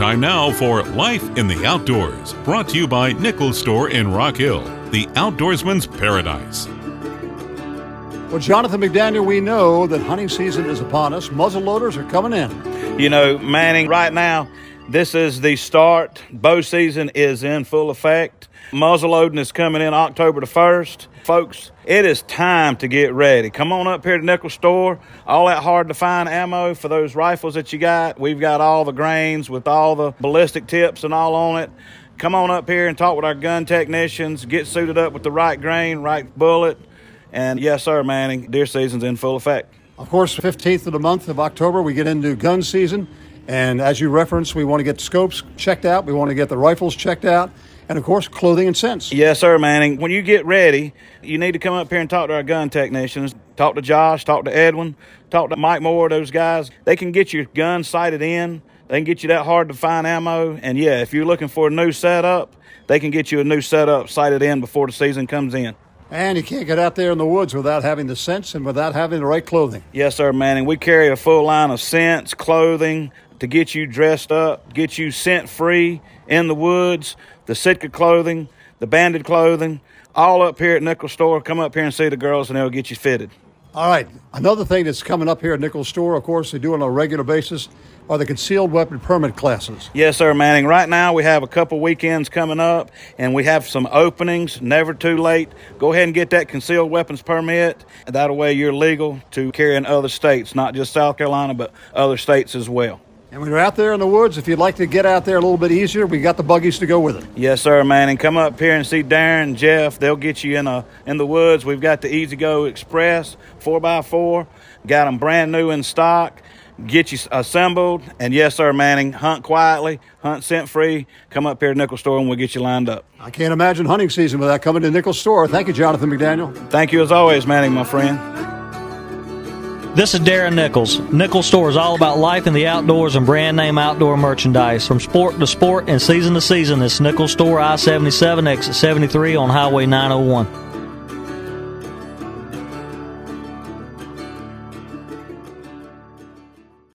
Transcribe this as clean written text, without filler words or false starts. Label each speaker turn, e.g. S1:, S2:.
S1: Time now for Life in the Outdoors, brought to you by Nichols Store in Rock Hill, the outdoorsman's paradise.
S2: Well, Jonathan McDaniel, we know that hunting season is upon us. Muzzle loaders are coming in.
S3: You know, Manning, right now, this is the start. Bow season is in full effect. Muzzle loading is coming in October the 1st. Folks, it is time to get ready. Come on up here to Nichols Store. All that hard-to-find ammo for those rifles that you got. We've got all the grains with all the ballistic tips and all on it. Come on up here and talk with our gun technicians. Get suited up with the right grain, right bullet. And yes, sir, Manning, deer season's in full effect.
S2: Of course, 15th of the month of October, we get into gun season. And as you referenced, we want to get scopes checked out. We want to get the rifles checked out. And, of course, clothing and scents.
S3: Yes, sir, Manning. When you get ready, you need to come up here and talk to our gun technicians. Talk to Josh, talk to Edwin, talk to Mike Moore, those guys. They can get your gun sighted in. They can get you that hard-to-find ammo. And, yeah, if you're looking for a new setup, they can get you a new setup sighted in before the season comes in.
S2: And you can't get out there in the woods without having the scents and without having the right clothing.
S3: Yes, sir, Manning. We carry a full line of scents, clothing to get you dressed up, get you scent-free in the woods, the Sitka clothing, the banded clothing, all up here at Nichols Store. Come up here and see the girls, and they'll get you fitted.
S2: All right. Another thing that's coming up here at Nichols Store, of course, they do on a regular basis, are the concealed weapon permit classes.
S3: Yes, sir, Manning. Right now we have a couple weekends coming up, and we have some openings. Never too late. Go ahead and get that concealed weapons permit. That way you're legal to carry in other states, not just South Carolina, but other states as well.
S2: And when you're out there in the woods, if you'd like to get out there a little bit easier, we got the buggies to go with it.
S3: Yes, sir, Manning. Come up here and see Darren, Jeff. They'll get you in the woods. We've got the Easy Go Express 4x4. Got them brand new in stock. Get you assembled. And yes, sir, Manning, hunt quietly, hunt scent-free. Come up here to Nichols Store and we'll get you lined up.
S2: I can't imagine hunting season without coming to Nichols Store. Thank you, Jonathan McDaniel.
S3: Thank you as always, Manning, my friend.
S4: This is Darren Nichols. Nichols Store is all about life in the outdoors and brand name outdoor merchandise. From sport to sport and season to season, it's Nichols Store, I-77, exit 73 on Highway 901.